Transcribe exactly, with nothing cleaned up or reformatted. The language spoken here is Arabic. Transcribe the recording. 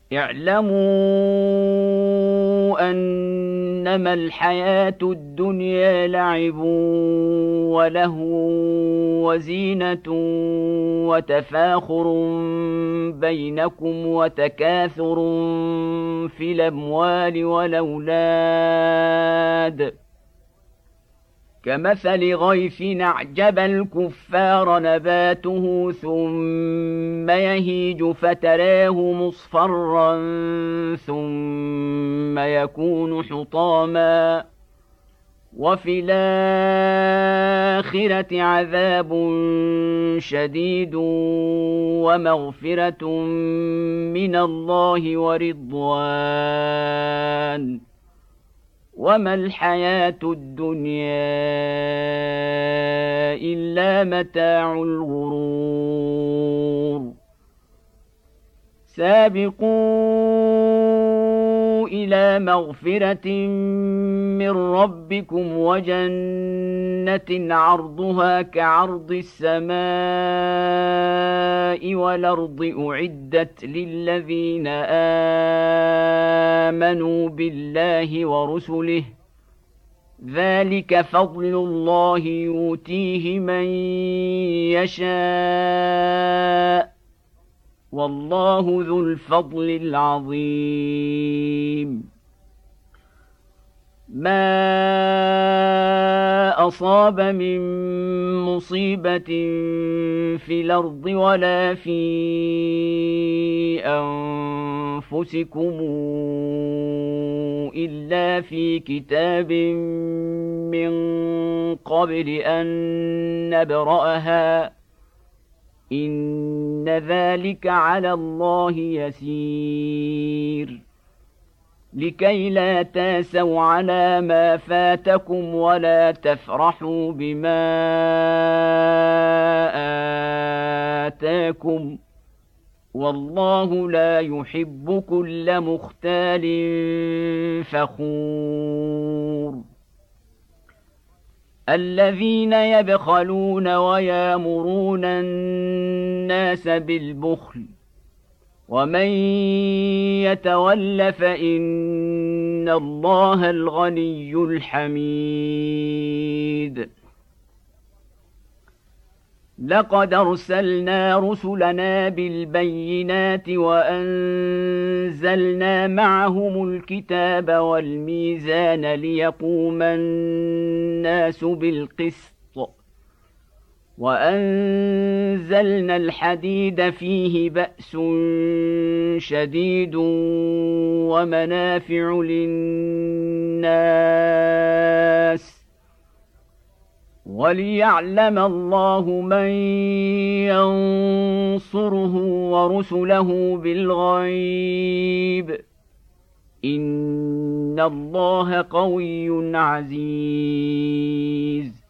اعلموا أنما الحياة الدنيا لعب ولهو وزينة وتفاخر بينكم وتكاثر في الأموال والأولاد كمثل غيث أعجب الكفار نباته ثم يهيج فتراه مصفرا ثم يكون حطاما وفي الآخرة عذاب شديد ومغفرة من الله ورضوان وما الحياة الدنيا إلا متاع الغرور سابقوا إلى مغفرة من ربكم وجنة عرضها كعرض السماء والأرض أعدت للذين آمنوا بالله ورسله ذلك فضل الله يؤتيه من يشاء والله ذو الفضل العظيم ما أصاب من مصيبة في الأرض ولا في أنفسكم إلا في كتاب من قبل أن نبرأها إن ذلك على الله يسير لكي لا تاسوا على ما فاتكم ولا تفرحوا بما آتاكم والله لا يحب كل مختال فخور الذين يبخلون ويامرون الناس بالبخل ومن يتول فإن الله الغني الحميد لقد أرسلنا رسلنا بالبينات وأنزلنا معهم الكتاب والميزان ليقوم الناس بالقسط وأنزلنا الحديد فيه بأس شديد ومنافع للناس وليعلم الله من ينصره ورسله بالغيب إن الله قوي عزيز